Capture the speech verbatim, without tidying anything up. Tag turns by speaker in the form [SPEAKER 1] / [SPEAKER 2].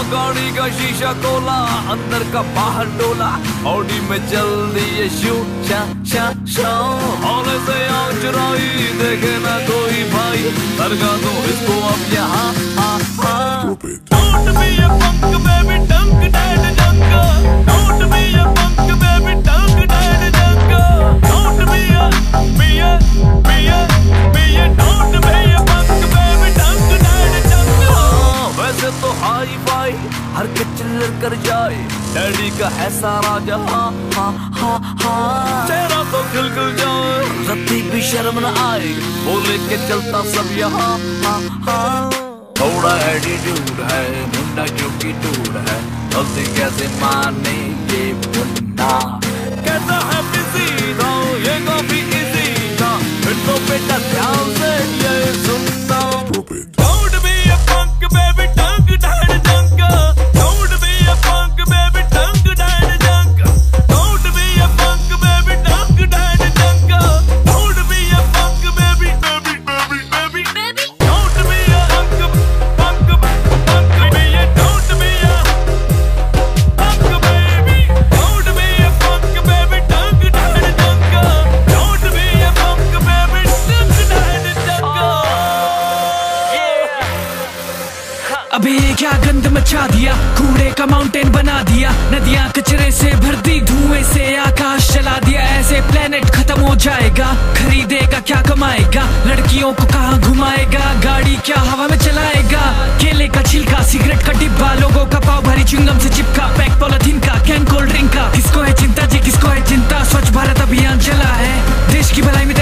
[SPEAKER 1] गाड़ी का शीशा खोला, अंदर का बाहर डोला, ऑडी में चल दिए शू शा शा शा। हौले से आँच चुराई, देखे ना कोई भाई, लड़का तो इसको अब यहाँ हा हा। Don't be a punk baby, dunk dead jungle. Don't be a punk baby, dunk dead jungle. Don't be a, be a, be a, be a, don't be a punk baby, dunk dead jungle. वैसे तो hi fi हर के चिल्लर कर जाए, daddy का है सारा जहां हा हा हा। चेहरा तो खिल खिल जाए, रत्ती भी शर्म न आए, वो लेके चलता सब यहाँ हा हा। थोड़ा एटीट्यूड है, मुंडा क्योंकि दूर है, गलती कैसे माने ये मुन्ना। कहता है बिजी था, ये काफी इजी था, फिर तो बेटा ध्यान से ये सुनना। Don't be a punk baby, dunk dead jungle. Don't be a punk baby, dunk dead jungle. Don't be a punk baby, dunk dead jungle. Don't be a punk baby, baby, baby, baby, baby. Don't be a punk, punk, punk baby. Don't be a punk baby. Don't be a punk baby, dunk dead jungle. Don't be a punk baby, dunk dead jungle.
[SPEAKER 2] अबे ये क्या गंद मचा दिया, कूड़े का mountain बना दिया, नदियां कचरे से भर दी, धुएं से आकाश जला दिया। ऐसे प्लेनेट खत्म हो जाएगा, खरीदेगा क्या कमाएगा, लड़कियों को कहाँ घुमाएगा, गाड़ी क्या हवा में चलाएगा। केले का छिलका, सिगरेट का डिब्बा, लोगों का पाव भारी च्युइंगम से चिपका, पैक पॉलिथीन का, कैन कोल्ड ड्रिंक का। किसको है चिंता जी, किसको है चिंता, स्वच्छ भारत अभियान चला है, देश की भलाई में